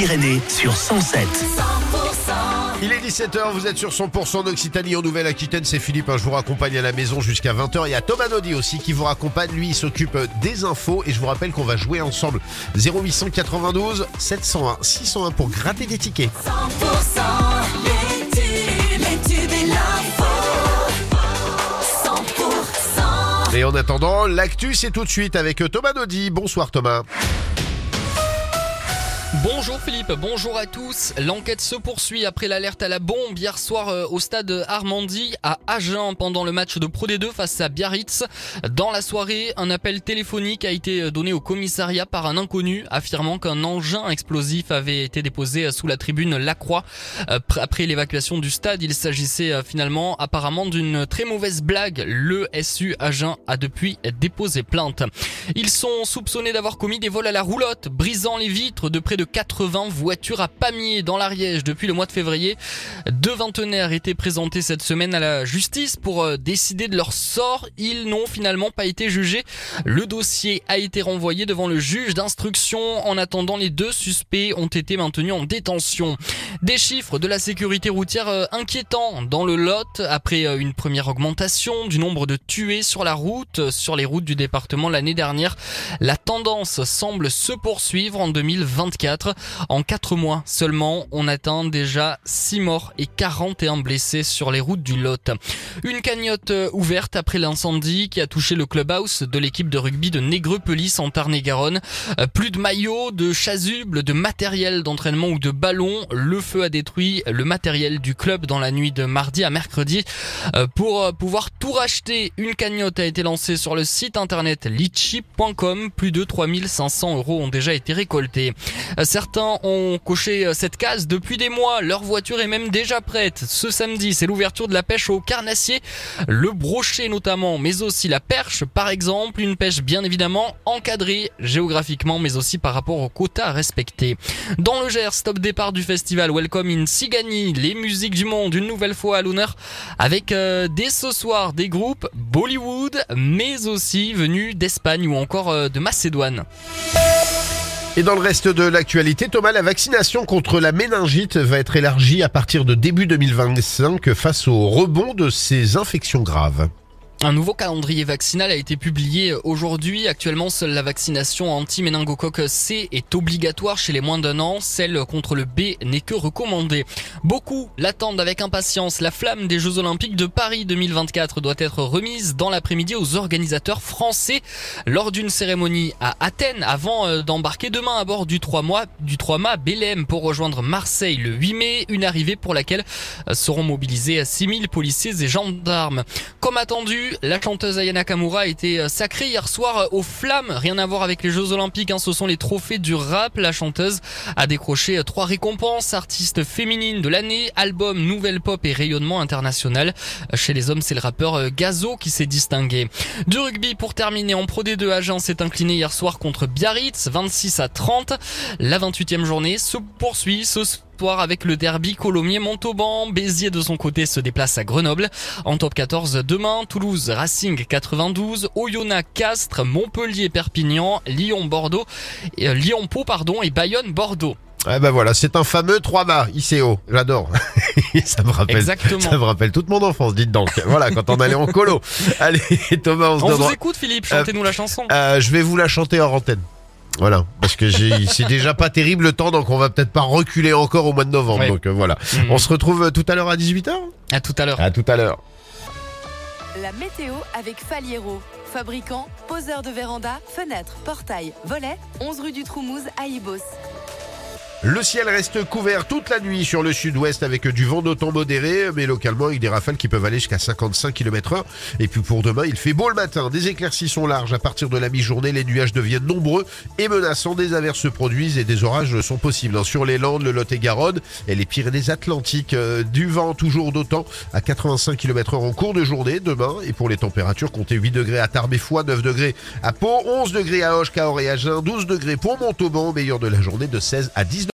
Pyrénées sur 107. Il est 17h, vous êtes sur 100% d'Occitanie en Nouvelle-Aquitaine, c'est Philippe, je vous raccompagne à la maison jusqu'à 20h. Il y a Thomas Naudy aussi qui vous raccompagne, lui il s'occupe des infos et je vous rappelle qu'on va jouer ensemble 0892 701 601 pour gratter des tickets. 100% les tubes et l'info. 100%. Et en attendant, l'actu c'est tout de suite avec Thomas Naudy. Bonsoir Thomas. Bonjour Philippe, bonjour à tous. L'enquête se poursuit après l'alerte à la bombe hier soir au stade Armandie à Agen pendant le match de Pro D2 face à Biarritz. Dans la soirée, un appel téléphonique a été donné au commissariat par un inconnu affirmant qu'un engin explosif avait été déposé sous la tribune Lacroix. Après l'évacuation du stade, il s'agissait finalement apparemment d'une très mauvaise blague. Le SU Agen a depuis déposé plainte. Ils sont soupçonnés d'avoir commis des vols à la roulotte, brisant les vitres de près de 80 voitures à Pamiers dans l'Ariège depuis le mois de février. 2 vingtenaires étaient présentés cette semaine à la justice pour décider de leur sort. Ils n'ont finalement pas été jugés. Le dossier a été renvoyé devant le juge d'instruction. En attendant, les 2 suspects ont été maintenus en détention. Des chiffres de la sécurité routière inquiétants dans le Lot après une première augmentation du nombre de tués sur la route, sur les routes du département l'année dernière. La tendance semble se poursuivre en 2024. En 4 mois seulement, on atteint déjà 6 morts et 41 blessés sur les routes du Lot. Une cagnotte ouverte après l'incendie qui a touché le clubhouse de l'équipe de rugby de Négreux-Pelisse en Tarn-et-Garonne. Plus de maillots, de chasubles, de matériel d'entraînement ou de ballons. Le feu a détruit le matériel du club dans la nuit de mardi à mercredi. Pour pouvoir tout racheter, une cagnotte a été lancée sur le site internet litchi.com. Plus de 3500 € ont déjà été récoltés. Certains ont coché cette case depuis des mois. Leur voiture est même déjà prête. Ce samedi, c'est l'ouverture de la pêche au carnassier, le brochet notamment, mais aussi la perche par exemple. Une pêche bien évidemment encadrée géographiquement, mais aussi par rapport aux quotas à respecter. Dans le Gers, top départ du festival Welcome in Sigani. Les musiques du monde une nouvelle fois à l'honneur avec dès ce soir des groupes Bollywood, mais aussi venus d'Espagne ou encore de Macédoine. Et dans le reste de l'actualité, Thomas, la vaccination contre la méningite va être élargie à partir de début 2025 face au rebond de ces infections graves. Un nouveau calendrier vaccinal a été publié aujourd'hui. Actuellement, seule la vaccination anti-méningocoque C est obligatoire chez les moins d'1 an. Celle contre le B n'est que recommandée. Beaucoup l'attendent avec impatience. La flamme des Jeux Olympiques de Paris 2024 doit être remise dans l'après-midi aux organisateurs français lors d'une cérémonie à Athènes avant d'embarquer demain à bord du 3 mâts Belém pour rejoindre Marseille le 8 mai. Une arrivée pour laquelle seront mobilisés 6000 policiers et gendarmes. Comme attendu, la chanteuse Aya Nakamura a été sacrée hier soir aux Flammes. Rien à voir avec les Jeux Olympiques, ce sont les trophées du rap. La chanteuse a décroché 3 récompenses: artiste féminine de l'année, album, nouvelle pop et rayonnement international. Chez les hommes, c'est le rappeur Gazo qui s'est distingué. Du rugby pour terminer, en Pro D2, Agen s'est incliné hier soir contre Biarritz, 26-30. La 28e journée se poursuit ce soir avec le derby Colomiers-Montauban. Béziers de son côté se déplace à Grenoble. En top 14 demain, Toulouse, Racing 92, Oyonnax, Castres, Montpellier, Perpignan, Lyon-Pau et Bayonne-Bordeaux. Ah ben voilà, c'est un fameux 3 mâts ICO, j'adore. Ça me rappelle toute mon enfance, dites donc. Voilà, quand on allait en colo. Allez, Thomas, on vous écoute Philippe, chantez-nous la chanson. Je vais vous la chanter hors antenne. Voilà, parce que c'est déjà pas terrible le temps, donc on va peut-être pas reculer encore au mois de novembre. Ouais. Donc voilà. On se retrouve tout à l'heure à 18h. À tout à l'heure. À tout à l'heure. La météo avec Faliero, fabricant, poseur de véranda, fenêtres, portails, volets, 11 rue du Troumouze à Ibos. Le ciel reste couvert toute la nuit sur le sud-ouest avec du vent d'automne modéré, mais localement avec des rafales qui peuvent aller jusqu'à 55 km/h. Et puis pour demain, il fait beau le matin. Des éclaircies sont larges. À partir de la mi-journée, les nuages deviennent nombreux et menaçants. Des averses se produisent et des orages sont possibles. Sur les Landes, le Lot-et-Garonne et les Pyrénées-Atlantiques. Du vent toujours d'autant à 85 km/h en cours de journée demain. Et pour les températures, comptez 8 degrés à Tarbes et Foix, 9 degrés à Pau, 11 degrés à Auch, Cahors et Agen, 12 degrés pour Montauban, au meilleur de la journée de 16 à 19.